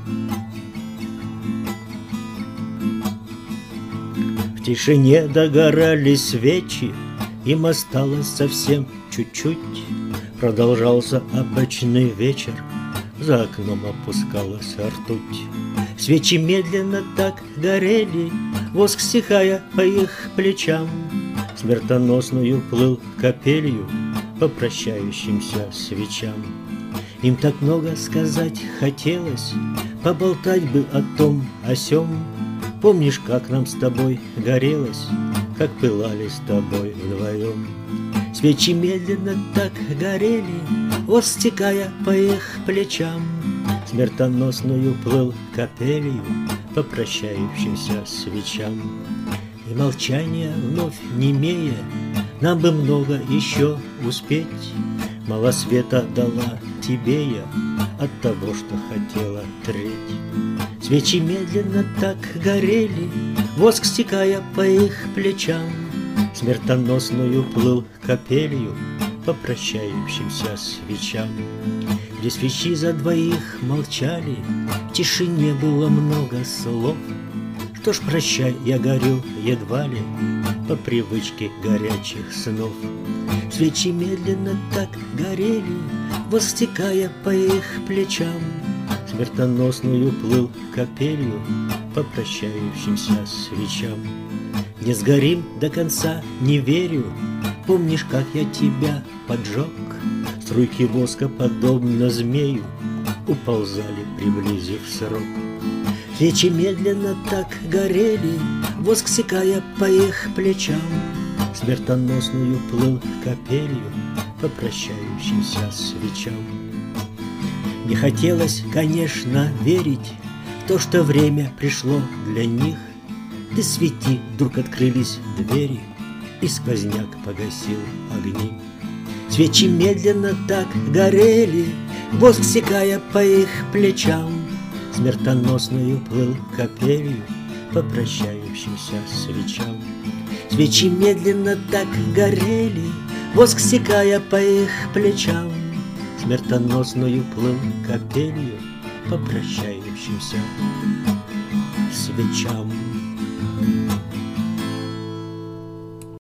В тишине догорали свечи, им осталось совсем чуть-чуть. Продолжался обычный вечер, за окном опускалась ртуть. Свечи медленно так горели, воск, стекая по их плечам, смертоносную плыл капелью по прощающимся свечам. Им так много сказать хотелось, поболтать бы о том, о сём. Помнишь, как нам с тобой горелось, как пылали с тобой вдвоем? Свечи медленно так горели, воск, стекая по их плечам, смертоносную плыл капелью по прощающимся свечам. И молчание вновь немея, нам бы много еще успеть. Мало света дала тебе я от того, что хотела треть. Свечи медленно так горели, воск, стекая по их плечам, смертоносную плыл капелью по прощающимся свечам. Где свечи за двоих молчали, в тишине было много слов. Что ж, прощай, я горю едва ли по привычке горячих снов. Свечи медленно так горели, воск, стекая по их плечам, смертоносную плыл капелью по прощающимся свечам. Не сгорим до конца, не верю, помнишь, как я тебя поджег? Струйки воска, подобно змею, уползали, приблизив срок. Свечи медленно так горели, воск, стекая по их плечам, смертоносную плыл капелью по прощающимся свечам. Не хотелось, конечно, верить в то, что время пришло для них. Ты свети, вдруг открылись двери, и сквозняк погасил огни. Свечи медленно так горели, воск, стекая по их плечам, смертоносную плыл капелью по прощающимся свечам. Свечи медленно так горели, воск, стекая по их плечам, смертоносную плыл капелью по прощающимся свечам.